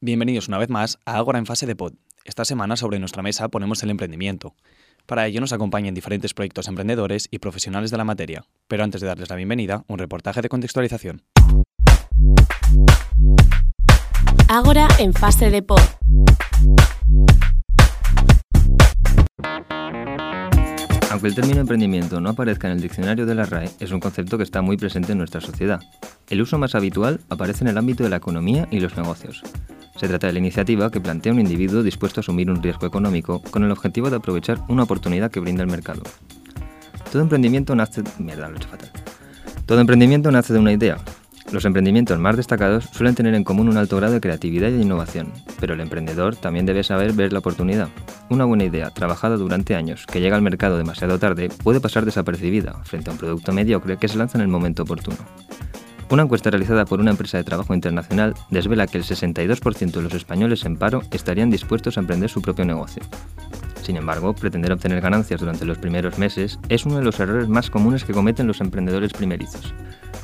Bienvenidos una vez más a Ágora en fase de pod. Esta semana sobre nuestra mesa ponemos el emprendimiento. Para ello nos acompañan diferentes proyectos emprendedores y profesionales de la materia. Pero antes de darles la bienvenida, un reportaje de contextualización. Ágora en fase de pod. Aunque el término emprendimiento no aparezca en el diccionario de la RAE, es un concepto que está muy presente en nuestra sociedad. El uso más habitual aparece en el ámbito de la economía y los negocios. Se trata de la iniciativa que plantea un individuo dispuesto a asumir un riesgo económico con el objetivo de aprovechar una oportunidad que brinda el mercado. Todo emprendimiento nace de una idea. Los emprendimientos más destacados suelen tener en común un alto grado de creatividad y de innovación, pero el emprendedor también debe saber ver la oportunidad. Una buena idea, trabajada durante años, que llega al mercado demasiado tarde, puede pasar desapercibida frente a un producto mediocre que se lanza en el momento oportuno. Una encuesta realizada por una empresa de trabajo internacional desvela que el 62% de los españoles en paro estarían dispuestos a emprender su propio negocio. Sin embargo, pretender obtener ganancias durante los primeros meses es uno de los errores más comunes que cometen los emprendedores primerizos.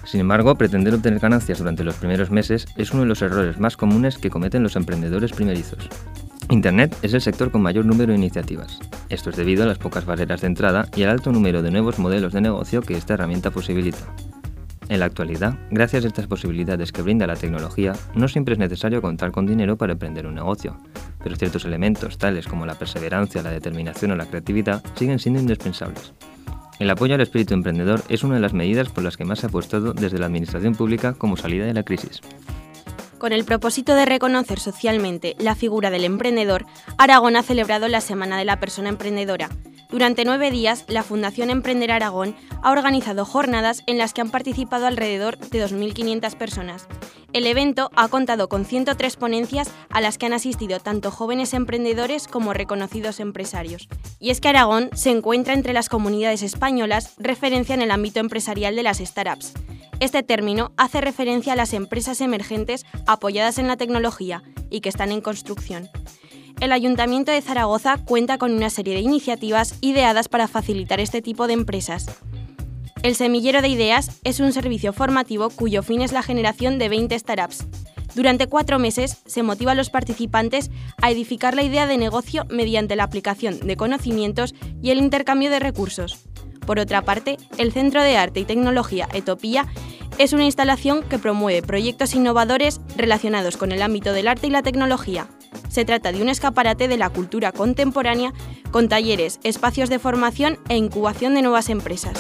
Internet es el sector con mayor número de iniciativas. Esto es debido a las pocas barreras de entrada y al alto número de nuevos modelos de negocio que esta herramienta posibilita. En la actualidad, gracias a estas posibilidades que brinda la tecnología, no siempre es necesario contar con dinero para emprender un negocio, pero ciertos elementos, tales como la perseverancia, la determinación o la creatividad, siguen siendo indispensables. El apoyo al espíritu emprendedor es una de las medidas por las que más se ha apostado desde la administración pública como salida de la crisis. Con el propósito de reconocer socialmente la figura del emprendedor, Aragón ha celebrado la Semana de la Persona Emprendedora. Durante 9 días, la Fundación Emprender Aragón ha organizado jornadas en las que han participado alrededor de 2.500 personas. El evento ha contado con 103 ponencias a las que han asistido tanto jóvenes emprendedores como reconocidos empresarios. Y es que Aragón se encuentra entre las comunidades españolas referencia en el ámbito empresarial de las startups. Este término hace referencia a las empresas emergentes apoyadas en la tecnología y que están en construcción. El Ayuntamiento de Zaragoza cuenta con una serie de iniciativas ideadas para facilitar este tipo de empresas. El Semillero de Ideas es un servicio formativo cuyo fin es la generación de 20 startups. Durante 4 meses se motiva a los participantes a edificar la idea de negocio mediante la aplicación de conocimientos y el intercambio de recursos. Por otra parte, el Centro de Arte y Tecnología Etopía es una instalación que promueve proyectos innovadores relacionados con el ámbito del arte y la tecnología. Se trata de un escaparate de la cultura contemporánea con talleres, espacios de formación e incubación de nuevas empresas.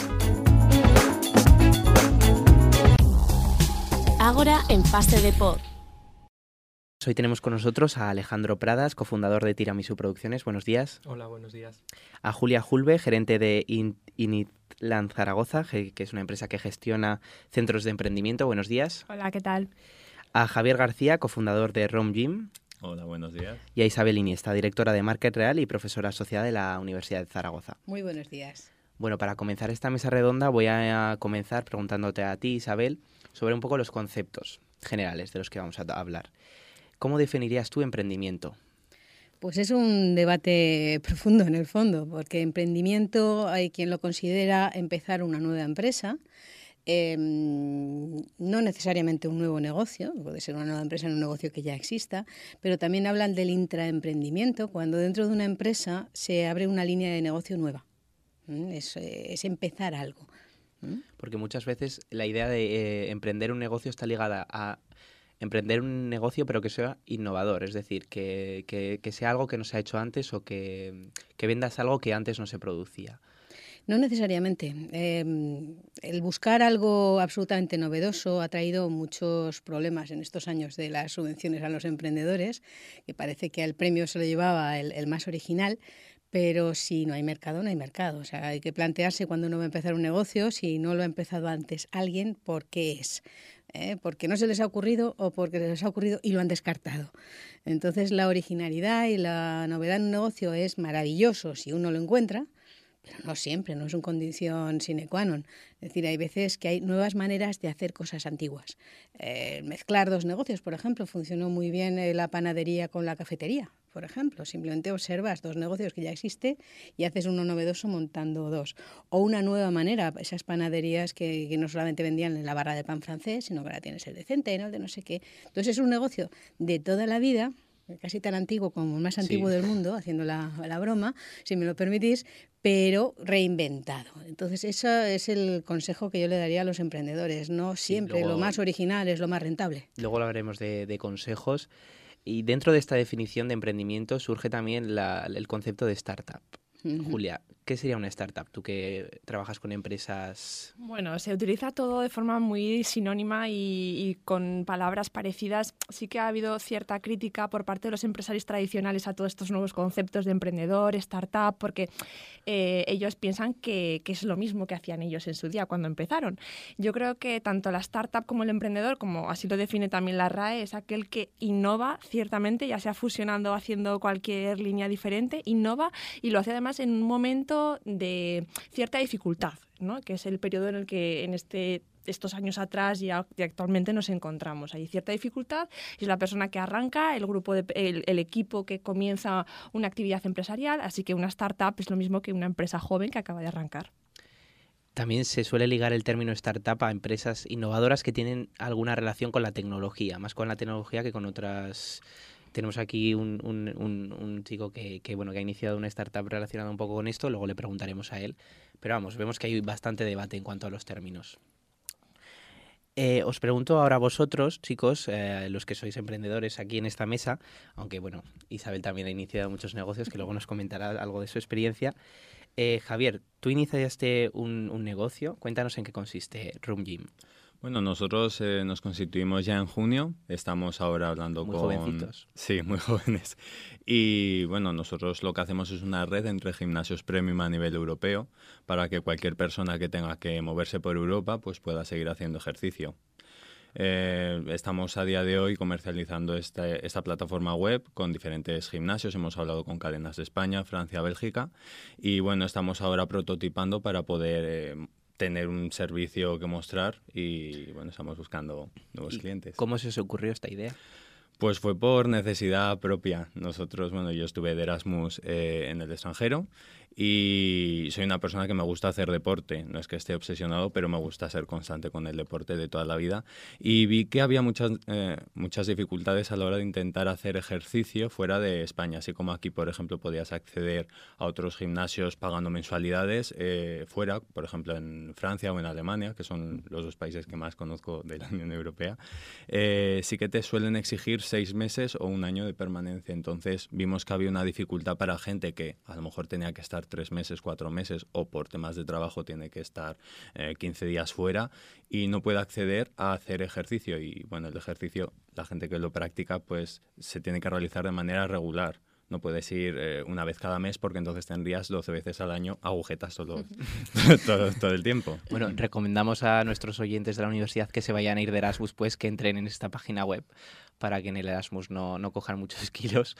Ágora en fase de pod. Hoy tenemos con nosotros a Alejandro Pradas, cofundador de Tiramisu Producciones. Buenos días. Hola, buenos días. A Julia Julve, gerente de Initland Zaragoza, que es una empresa que gestiona centros de emprendimiento. Buenos días. Hola, ¿qué tal? A Javier García, cofundador de Rom Gym. Hola, buenos días. Y a Isabel Iniesta, directora de Market Real y profesora asociada de la Universidad de Zaragoza. Muy buenos días. Bueno, para comenzar esta mesa redonda voy a comenzar preguntándote a ti, Isabel, sobre un poco los conceptos generales de los que vamos a hablar. ¿Cómo definirías tu emprendimiento? Pues es un debate profundo en el fondo, porque emprendimiento hay quien lo considera empezar una nueva empresa, no necesariamente un nuevo negocio, puede ser una nueva empresa en un negocio que ya exista, pero también hablan del intraemprendimiento, cuando dentro de una empresa se abre una línea de negocio nueva. Es empezar algo. Porque muchas veces la idea de emprender un negocio está ligada a emprender un negocio pero que sea innovador, es decir, que sea algo que no se ha hecho antes o que vendas algo que antes no se producía. No necesariamente. El buscar algo absolutamente novedoso ha traído muchos problemas en estos años de las subvenciones a los emprendedores, que parece que al premio se lo llevaba el más original, pero si no hay mercado, no hay mercado. O sea, hay que plantearse cuando uno va a empezar un negocio, si no lo ha empezado antes alguien, ¿por qué es? Porque no se les ha ocurrido o porque les ha ocurrido y lo han descartado. Entonces, la originalidad y la novedad en un negocio es maravilloso si uno lo encuentra, pero no siempre, no es una condición sine qua non. Es decir, hay veces que hay nuevas maneras de hacer cosas antiguas. Mezclar dos negocios, por ejemplo, funcionó muy bien la panadería con la cafetería. por ejemplo. Simplemente observas 2 negocios que ya existen y haces uno novedoso montando 2. O una nueva manera, esas panaderías que no solamente vendían la barra de pan francés, sino que ahora tienes el de centeno, el de no sé qué. Entonces es un negocio de toda la vida, casi tan antiguo como el más antiguo del mundo, haciendo la broma, si me lo permitís, pero reinventado. Entonces, ese es el consejo que yo le daría a los emprendedores. No siempre lo más original es lo más rentable. Luego hablaremos de consejos. Y dentro de esta definición de emprendimiento surge también el concepto de startup. Julia, ¿qué sería una startup? Tú que trabajas con empresas... Bueno, se utiliza todo de forma muy sinónima y con palabras parecidas. Sí que ha habido cierta crítica por parte de los empresarios tradicionales a todos estos nuevos conceptos de emprendedor, startup, porque ellos piensan que es lo mismo que hacían ellos en su día cuando empezaron. Yo creo que tanto la startup como el emprendedor, como así lo define también la RAE, es aquel que innova ciertamente, ya sea fusionando o haciendo cualquier línea diferente, innova y lo hace además en un momento de cierta dificultad, ¿no? Que es el periodo en el que estos años atrás y actualmente nos encontramos. Hay cierta dificultad y es la persona que arranca, el equipo que comienza una actividad empresarial, así que una startup es lo mismo que una empresa joven que acaba de arrancar. También se suele ligar el término startup a empresas innovadoras que tienen alguna relación con la tecnología, más con la tecnología que con otras. Tenemos aquí un chico que ha iniciado una startup relacionada un poco con esto, luego le preguntaremos a él. Pero vamos, vemos que hay bastante debate en cuanto a los términos. Os pregunto ahora a vosotros, chicos, los que sois emprendedores aquí en esta mesa, aunque bueno, Isabel también ha iniciado muchos negocios, que luego nos comentará algo de su experiencia. Javier, tú iniciaste un negocio, cuéntanos en qué consiste Room Gym. Bueno, nosotros nos constituimos ya en junio, estamos ahora hablando muy jovencitos. Sí, muy jóvenes. Y bueno, nosotros lo que hacemos es una red entre gimnasios premium a nivel europeo para que cualquier persona que tenga que moverse por Europa pues pueda seguir haciendo ejercicio. Estamos a día de hoy comercializando esta plataforma web con diferentes gimnasios. Hemos hablado con cadenas de España, Francia, Bélgica y bueno, estamos ahora prototipando para poder tener un servicio que mostrar y bueno, estamos buscando nuevos clientes. ¿Cómo se os ocurrió esta idea? Pues fue por necesidad propia. Nosotros, bueno, yo estuve de Erasmus en el extranjero y soy una persona que me gusta hacer deporte. No es que esté obsesionado, pero me gusta ser constante con el deporte de toda la vida. Y vi que había muchas dificultades a la hora de intentar hacer ejercicio fuera de España. Así como aquí, por ejemplo, podías acceder a otros gimnasios pagando mensualidades fuera, por ejemplo, en Francia o en Alemania, que son los 2 países que más conozco de la Unión Europea, sí que te suelen exigir 6 meses o 1 año de permanencia. Entonces vimos que había una dificultad para gente que a lo mejor tenía que estar 3 meses, 4 meses o por temas de trabajo tiene que estar 15 días fuera y no puede acceder a hacer ejercicio. Y bueno, el ejercicio, la gente que lo practica, pues se tiene que realizar de manera regular. No puedes ir una vez cada mes porque entonces tendrías 12 veces al año agujetas todo el tiempo. Bueno, recomendamos a nuestros oyentes de la universidad que se vayan a ir de Erasmus, pues que entren en esta página web para que en el Erasmus no cojan muchos kilos.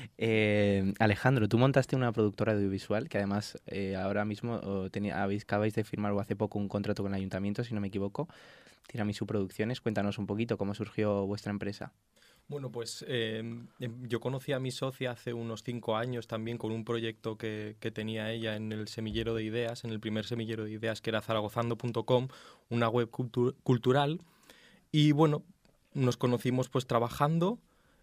Alejandro, tú montaste una productora audiovisual que además ahora mismo acabáis de firmar o hace poco un contrato con el ayuntamiento, si no me equivoco. Tiramisu Producciones, cuéntanos un poquito cómo surgió vuestra empresa. Bueno, pues yo conocí a mi socia hace unos 5 años también con un proyecto que tenía ella en el semillero de ideas, en el primer semillero de ideas que era zaragozando.com, una web cultural. Y bueno, nos conocimos pues trabajando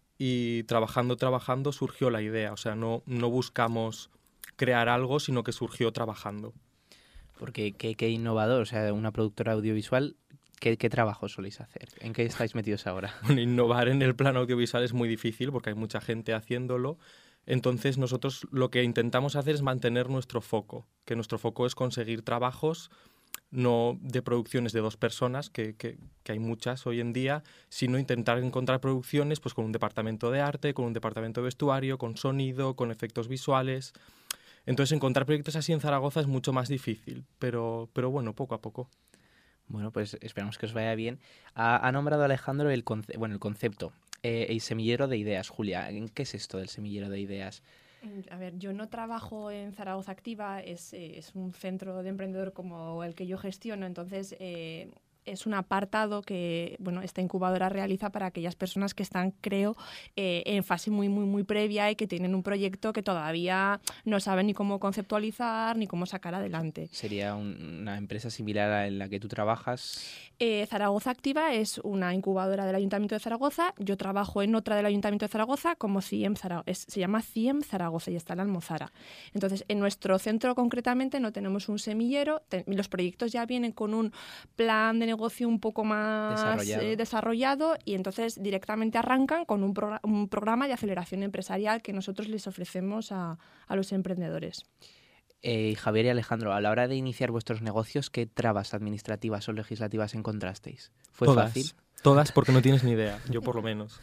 y trabajando surgió la idea. O sea, no buscamos crear algo, sino que surgió trabajando. Porque qué innovador, o sea, una productora audiovisual. ¿Qué trabajo soléis hacer? ¿En qué estáis metidos ahora? Bueno, innovar en el plano audiovisual es muy difícil porque hay mucha gente haciéndolo. Entonces nosotros lo que intentamos hacer es mantener nuestro foco, que nuestro foco es conseguir trabajos no de producciones de 2 personas, que hay muchas hoy en día, sino intentar encontrar producciones pues con un departamento de arte, con un departamento de vestuario, con sonido, con efectos visuales. Entonces encontrar proyectos así en Zaragoza es mucho más difícil, pero bueno, poco a poco. Bueno, pues esperamos que os vaya bien. Ha nombrado Alejandro el concepto, el semillero de ideas. Julia, ¿qué es esto del semillero de ideas? A ver, yo no trabajo en Zaragoza Activa, es un centro de emprendedor como el que yo gestiono, entonces es un apartado que esta incubadora realiza para aquellas personas que están, creo, en fase muy, muy, muy previa y que tienen un proyecto que todavía no saben ni cómo conceptualizar ni cómo sacar adelante. ¿Sería una empresa similar a la que tú trabajas? Zaragoza Activa es una incubadora del Ayuntamiento de Zaragoza. Yo trabajo en otra del Ayuntamiento de Zaragoza como CIEM Zaragoza. Se llama CIEM Zaragoza y está en la Almozara. Entonces, en nuestro centro concretamente no tenemos un semillero. Los proyectos ya vienen con un plan de negocio un poco más desarrollado y entonces directamente arrancan con un programa de aceleración empresarial que nosotros les ofrecemos a los emprendedores. Javier y Alejandro, a la hora de iniciar vuestros negocios, ¿qué trabas administrativas o legislativas encontrasteis? ¿Fue fácil? Todas, porque no tienes ni idea, yo por lo menos.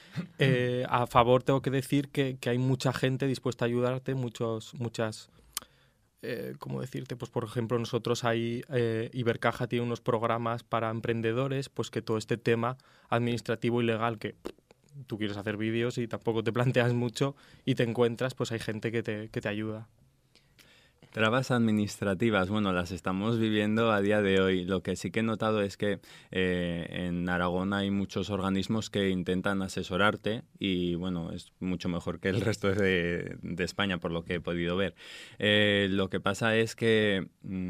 A favor tengo que decir que hay mucha gente dispuesta a ayudarte, muchas... ¿cómo decirte? Pues por ejemplo, nosotros Ibercaja tiene unos programas para emprendedores, pues que todo este tema administrativo y legal que tú quieres hacer vídeos y tampoco te planteas mucho y te encuentras, pues hay gente que te ayuda. Trabas administrativas, bueno, las estamos viviendo a día de hoy. Lo que sí que he notado es que en Aragón hay muchos organismos que intentan asesorarte y, bueno, es mucho mejor que el resto de España, por lo que he podido ver. Lo que pasa es que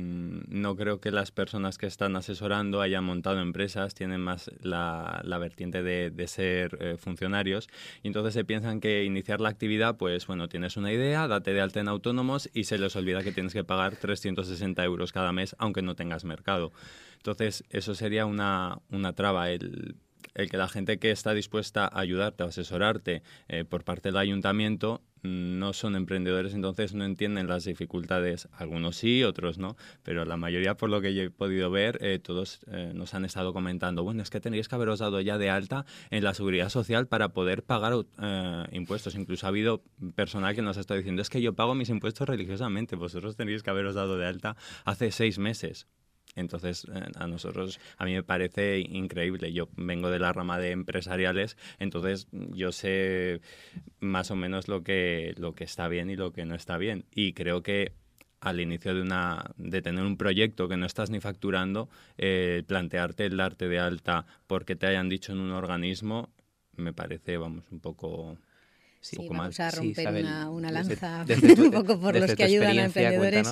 no creo que las personas que están asesorando hayan montado empresas, tienen más la vertiente de ser funcionarios, y entonces se piensan que iniciar la actividad, pues, bueno, tienes una idea, date de alta en autónomos y se les olvida que tienes que pagar 360 euros cada mes aunque no tengas mercado. Entonces, eso sería una traba, el que la gente que está dispuesta a ayudarte o asesorarte por parte del ayuntamiento no son emprendedores, entonces no entienden las dificultades. Algunos sí, otros no, pero la mayoría, por lo que yo he podido ver, todos nos han estado comentando, bueno, es que tenéis que haberos dado ya de alta en la Seguridad Social para poder pagar impuestos. Incluso ha habido personal que nos ha estado diciendo, es que yo pago mis impuestos religiosamente, vosotros tenéis que haberos dado de alta hace 6 meses. Entonces, a mí me parece increíble. Yo vengo de la rama de empresariales, entonces yo sé más o menos lo que está bien y lo que no está bien. Y creo que al inicio de tener un proyecto que no estás ni facturando, plantearte el darte de alta porque te hayan dicho en un organismo, me parece, un poco... Sí, vamos a romper una lanza desde un poco por los que ayudan a emprendedores.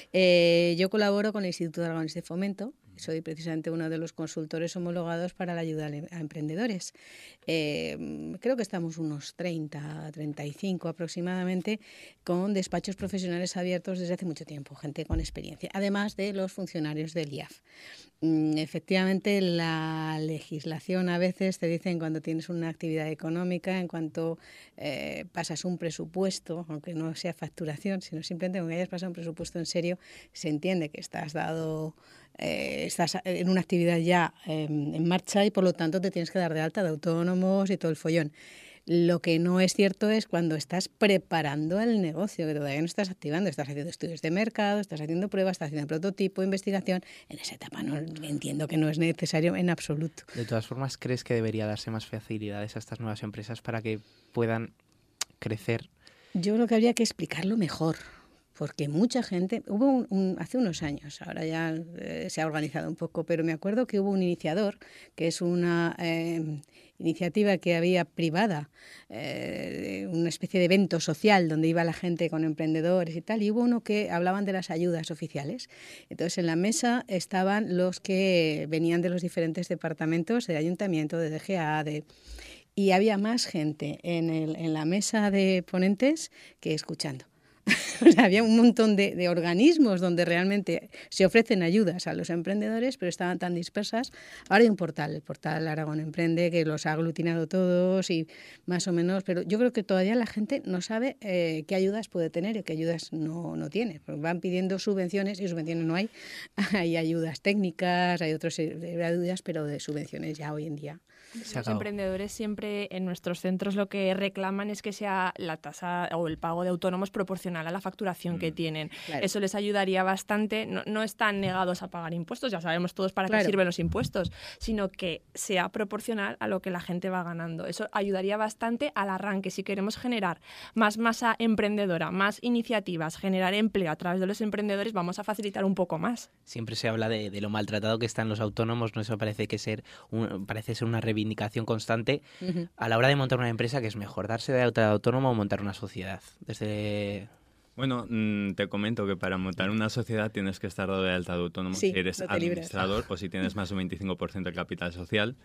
Yo colaboro con el Instituto de Aragonés de Fomento. Soy precisamente uno de los consultores homologados para la ayuda a emprendedores. Creo que estamos unos 30, 35 aproximadamente, con despachos profesionales abiertos desde hace mucho tiempo, gente con experiencia, además de los funcionarios del IAF. Efectivamente, la legislación a veces te dicen cuando tienes una actividad económica, en cuanto pasas un presupuesto, aunque no sea facturación, sino simplemente cuando hayas pasado un presupuesto en serio, se entiende que estás en una actividad ya en marcha y por lo tanto te tienes que dar de alta de autónomos y todo el follón. Lo que no es cierto es cuando estás preparando el negocio, que todavía no estás activando, estás haciendo estudios de mercado, estás haciendo pruebas, estás haciendo prototipo, investigación. En esa etapa no entiendo que no es necesario en absoluto. De todas formas, ¿crees que debería darse más facilidades a estas nuevas empresas para que puedan crecer? Yo creo que habría que explicarlo mejor. Porque mucha gente, hace unos años, ahora ya se ha organizado un poco, pero me acuerdo que hubo un iniciador, que es una iniciativa que había privada, una especie de evento social donde iba la gente con emprendedores y tal, y hubo uno que hablaban de las ayudas oficiales. Entonces en la mesa estaban los que venían de los diferentes departamentos, de ayuntamiento, de DGA, y había más gente en la mesa de ponentes que escuchando. O sea, había un montón de organismos donde realmente se ofrecen ayudas a los emprendedores, pero estaban tan dispersas. Ahora hay un portal, el portal Aragón Emprende, que los ha aglutinado todos y más o menos, pero yo creo que todavía la gente no sabe qué ayudas puede tener y qué ayudas no tiene. Van pidiendo subvenciones y subvenciones no hay. Hay ayudas técnicas, hay otras ayudas, pero de subvenciones ya hoy en día Los emprendedores siempre en nuestros centros lo que reclaman es que sea la tasa o el pago de autónomos proporcional a la facturación que tienen. Claro. Eso les ayudaría bastante. No están negados a pagar impuestos, ya sabemos todos para qué sirven los impuestos, sino que sea proporcional a lo que la gente va ganando. Eso ayudaría bastante al arranque. Si queremos generar más masa emprendedora, más iniciativas, generar empleo a través de los emprendedores, vamos a facilitar un poco más. Siempre se habla de lo maltratado que están los autónomos, ¿no? Eso parece ser una reivindicación constante a la hora de montar una empresa, que es mejor darse de alta de autónomo o montar una sociedad. Bueno, te comento que para montar una sociedad tienes que estar dado de alta de autónomo si eres administrador o si tienes más de un 25% de capital social.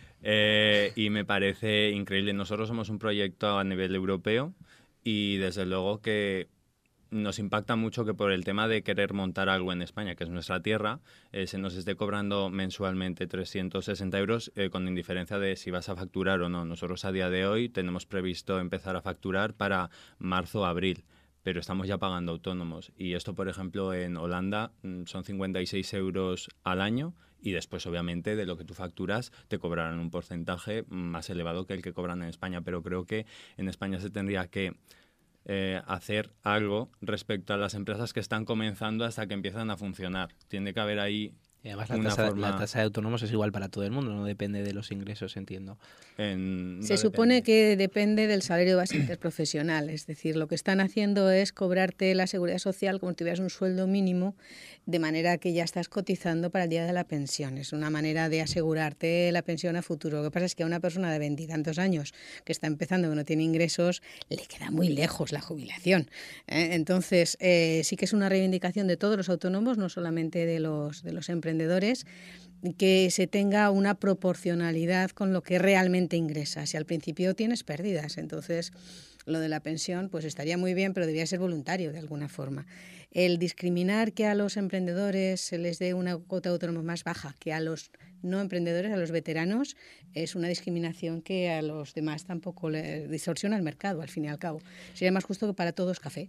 Y me parece increíble. Nosotros somos un proyecto a nivel europeo y desde luego que nos impacta mucho que por el tema de querer montar algo en España, que es nuestra tierra, se nos esté cobrando mensualmente 360 euros con indiferencia de si vas a facturar o no. Nosotros a día de hoy tenemos previsto empezar a facturar para marzo o abril, pero estamos ya pagando autónomos. Y esto, por ejemplo, en Holanda son 56 euros al año y después, obviamente, de lo que tú facturas te cobrarán un porcentaje más elevado que el que cobran en España. Pero creo que en España se tendría que hacer algo respecto a las empresas que están comenzando hasta que empiezan a funcionar. Tiene que haber ahí y además la tasa de autónomos es igual para todo el mundo, no depende de los ingresos, entiendo. Se supone que depende del salario base interprofesional, es decir, lo que están haciendo es cobrarte la seguridad social como si tuvieras un sueldo mínimo, de manera que ya estás cotizando para el día de la pensión. Es una manera de asegurarte la pensión a futuro. Lo que pasa es que a una persona de 20 y tantos años que está empezando, que no tiene ingresos, le queda muy lejos la jubilación. Entonces, sí que es una reivindicación de todos los autónomos, no solamente de los emprendedores, que se tenga una proporcionalidad con lo que realmente ingresas. Si al principio tienes pérdidas, entonces lo de la pensión pues estaría muy bien, pero debería ser voluntario de alguna forma. El discriminar que a los emprendedores se les dé una cuota de autónomos más baja que a los no emprendedores, a los veteranos, es una discriminación que a los demás tampoco le distorsiona el mercado, al fin y al cabo. Sería más justo que para todos café.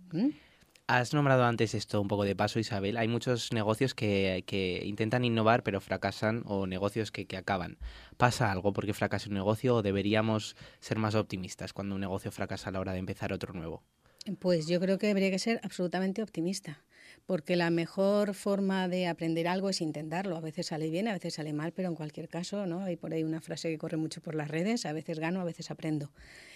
Has nombrado antes esto un poco de paso, Isabel. Hay muchos negocios que intentan innovar pero fracasan, o negocios que acaban. ¿Pasa algo porque fracasa un negocio o deberíamos ser más optimistas cuando un negocio fracasa a la hora de empezar otro nuevo? Pues yo creo que debería que ser absolutamente optimista, porque la mejor forma de aprender algo es intentarlo. A veces sale bien, a veces sale mal, pero en cualquier caso, ¿no? Hay por ahí una frase que corre mucho por las redes: a veces gano, a veces aprendo.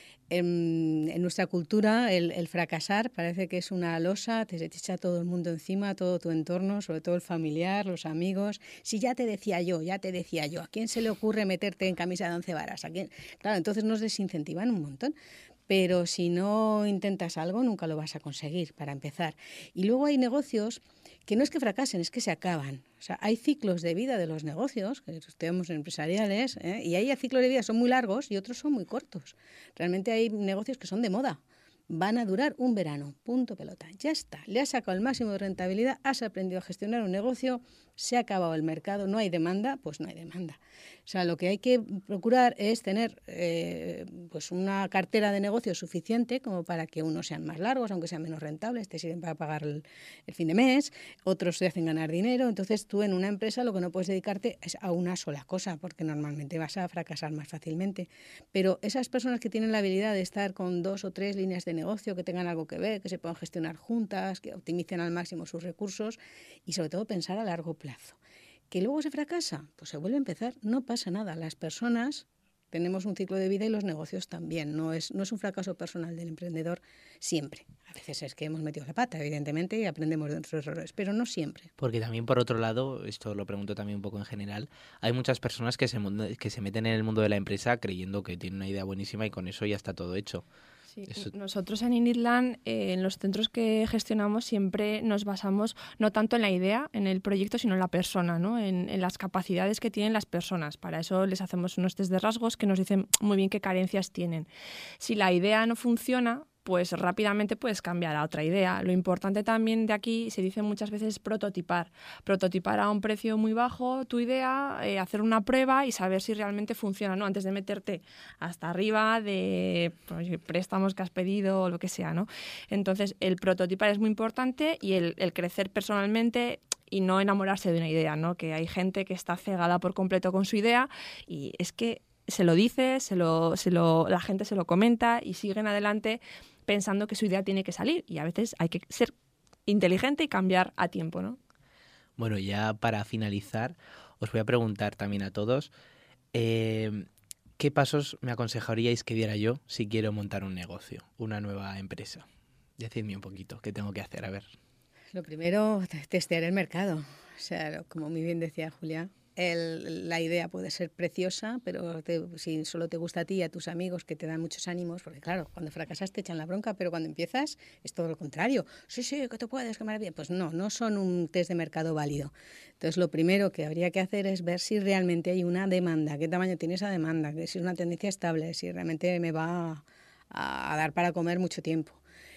En nuestra cultura el fracasar parece que es una losa, te echa todo el mundo encima, todo tu entorno, sobre todo el familiar, los amigos. Si ya te decía yo, ¿a quién se le ocurre meterte en camisa de 11 varas? ¿A quién? Claro, entonces nos desincentivan un montón. Pero si no intentas algo, nunca lo vas a conseguir, para empezar. Y luego hay negocios que no es que fracasen, es que se acaban. O sea, hay ciclos de vida de los negocios, que estudiamos empresariales, y hay ciclos de vida son muy largos y otros son muy cortos. Realmente hay negocios que son de moda. Van a durar un verano, punto pelota. Ya está, le has sacado el máximo de rentabilidad, has aprendido a gestionar un negocio, se ha acabado el mercado, no hay demanda, pues no hay demanda. O sea, lo que hay que procurar es tener pues una cartera de negocios suficiente como para que unos sean más largos, aunque sean menos rentables, te sirven para pagar el fin de mes, otros te hacen ganar dinero. Entonces tú en una empresa lo que no puedes dedicarte es a una sola cosa, porque normalmente vas a fracasar más fácilmente. Pero esas personas que tienen la habilidad de estar con 2 o 3 líneas de negocio, que tengan algo que ver, que se puedan gestionar juntas, que optimicen al máximo sus recursos y sobre todo pensar a largo plazo. ¿Que luego se fracasa? Pues se vuelve a empezar, no pasa nada. Las personas tenemos un ciclo de vida y los negocios también. No es un fracaso personal del emprendedor siempre. A veces es que hemos metido la pata, evidentemente, y aprendemos de nuestros errores, pero no siempre. Porque también, por otro lado, esto lo pregunto también un poco en general, hay muchas personas que se meten en el mundo de la empresa creyendo que tienen una idea buenísima y con eso ya está todo hecho. Sí. Nosotros en Initland, en los centros que gestionamos, siempre nos basamos no tanto en la idea, en el proyecto, sino en la persona, ¿no? En las capacidades que tienen las personas. Para eso les hacemos unos test de rasgos que nos dicen muy bien qué carencias tienen. Si la idea no funciona, pues rápidamente puedes cambiar a otra idea. Lo importante también de aquí, se dice muchas veces, prototipar. Prototipar a un precio muy bajo tu idea, hacer una prueba y saber si realmente funciona, ¿no? Antes de meterte hasta arriba de préstamos que has pedido o lo que sea, ¿no? Entonces, el prototipar es muy importante y el crecer personalmente y no enamorarse de una idea, ¿no? Que hay gente que está cegada por completo con su idea y es que se lo dice, la gente se lo comenta y siguen adelante pensando que su idea tiene que salir. Y a veces hay que ser inteligente y cambiar a tiempo, ¿no? Bueno, ya para finalizar, os voy a preguntar también a todos, ¿qué pasos me aconsejaríais que diera yo si quiero montar un negocio, una nueva empresa? Decidme un poquito, ¿qué tengo que hacer? A ver. Lo primero, testear el mercado. O sea, como muy bien decía Julia, la idea puede ser preciosa, pero si solo te gusta a ti y a tus amigos, que te dan muchos ánimos, porque claro, cuando fracasas te echan la bronca, pero cuando empiezas es todo lo contrario. Sí, que tú puedes, qué maravilla. Pues no son un test de mercado válido. Entonces, lo primero que habría que hacer es ver si realmente hay una demanda, qué tamaño tiene esa demanda, si es una tendencia estable, si realmente me va a dar para comer mucho tiempo.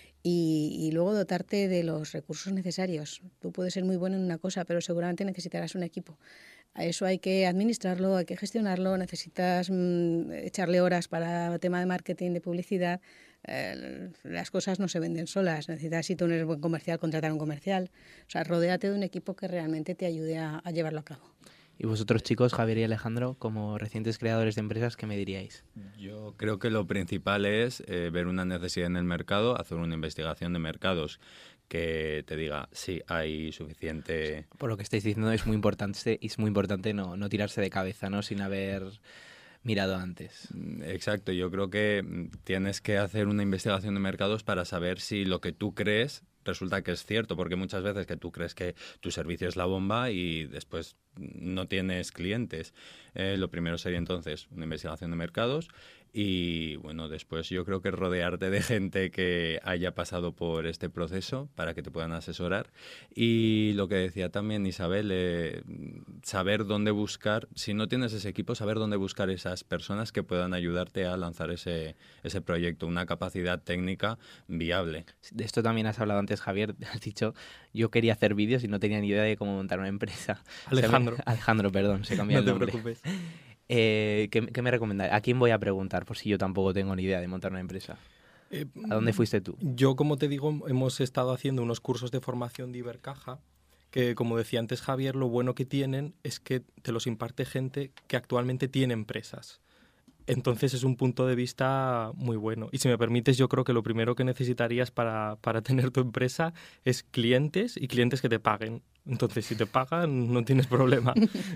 Y luego dotarte de los recursos necesarios. Tú puedes ser muy bueno en una cosa, pero seguramente necesitarás un equipo. A eso hay que administrarlo, hay que gestionarlo, necesitas echarle horas para el tema de marketing, de publicidad. Las cosas no se venden solas. Necesitas, si tú no eres buen comercial, contratar a un comercial. O sea, rodéate de un equipo que realmente te ayude a llevarlo a cabo. Y vosotros, chicos, Javier y Alejandro, como recientes creadores de empresas, ¿qué me diríais? Yo creo que lo principal es ver una necesidad en el mercado, hacer una investigación de mercados que te diga si hay suficiente... Por lo que estáis diciendo es muy importante no tirarse de cabeza, ¿no? Sin haber mirado antes. Exacto, yo creo que tienes que hacer una investigación de mercados para saber si lo que tú crees resulta que es cierto, porque muchas veces que tú crees que tu servicio es la bomba y después no tienes clientes. Lo primero sería entonces una investigación de mercados y bueno, después yo creo que rodearte de gente que haya pasado por este proceso para que te puedan asesorar. Y lo que decía también Isabel, saber dónde buscar, si no tienes ese equipo, saber dónde buscar esas personas que puedan ayudarte a lanzar ese proyecto, una capacidad técnica viable. De esto también has hablado antes, Javier, has dicho, yo quería hacer vídeos y no tenía ni idea de cómo montar una empresa. Alejandro, perdón, se cambió el nombre. No te preocupes. ¿Qué me recomendáis? ¿A quién voy a preguntar por si yo tampoco tengo ni idea de montar una empresa? ¿A dónde fuiste tú? Yo, como te digo, hemos estado haciendo unos cursos de formación de Ibercaja que, como decía antes Javier, lo bueno que tienen es que te los imparte gente que actualmente tiene empresas. Entonces es un punto de vista muy bueno. Y si me permites, yo creo que lo primero que necesitarías para tener tu empresa es clientes y clientes que te paguen. Entonces, si te pagan, no tienes problema.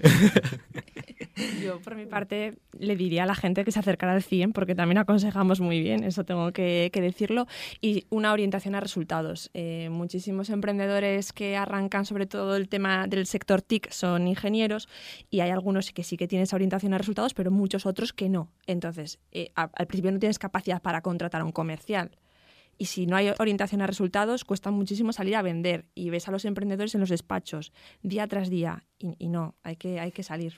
Yo, por mi parte, le diría a la gente que se acercara al CIEM, porque también aconsejamos muy bien, eso tengo que decirlo, y una orientación a resultados. Muchísimos emprendedores que arrancan, sobre todo el tema del sector TIC, son ingenieros, y hay algunos que sí que tienen esa orientación a resultados, pero muchos otros que no. Entonces, al principio no tienes capacidad para contratar a un comercial. Y si no hay orientación a resultados, cuesta muchísimo salir a vender. Y ves a los emprendedores en los despachos, día tras día. Y no, hay que salir.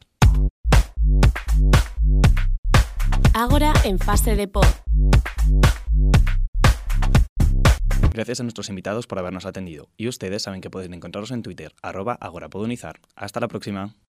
Ágora en fase de pod. Gracias a nuestros invitados por habernos atendido. Y ustedes saben que pueden encontrarlos en Twitter, @agorapodunizar. Hasta la próxima.